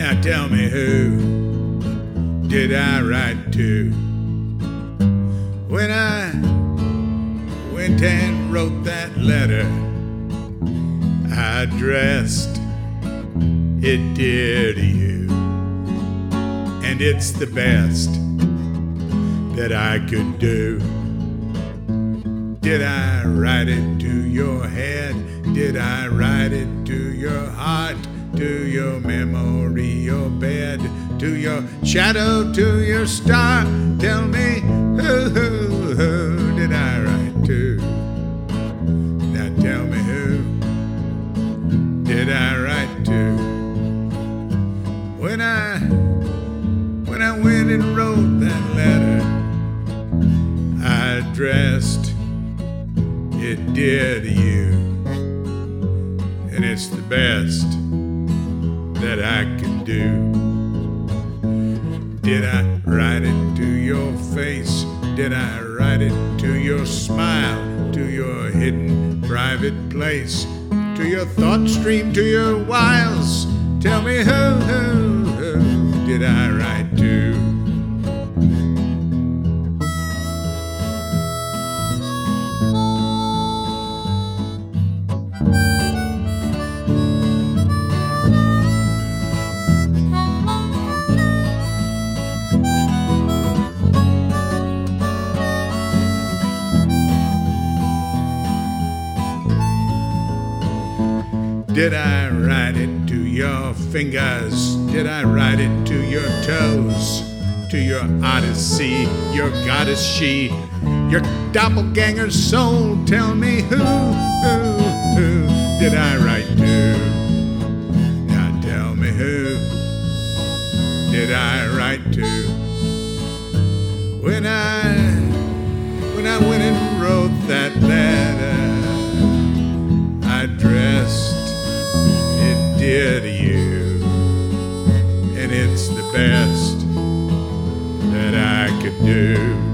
Now tell me, who did I write to when I went and wrote that letter? I addressed it dear to you, and it's the best that I could do. Did I write it to your head? Did I write it to your heart? To your memory, your bed, to your shadow, to your star? Tell me, who did I write to? Now tell me, who did I write to when I went and wrote that letter? I addressed it dear to you, and it's the best that I can do. Did I write it to your face? Did I write it to your smile, to your hidden private place, to your thought stream, to your wiles? Tell me, who did I write to? Did I write it to your fingers? Did I write it to your toes? To your odyssey, your goddess she, your doppelganger's soul? Tell me, who did I write to? Now tell me, who did I write to when I went and wrote that letter? I addressed it dear to you, and it's the best that I could do.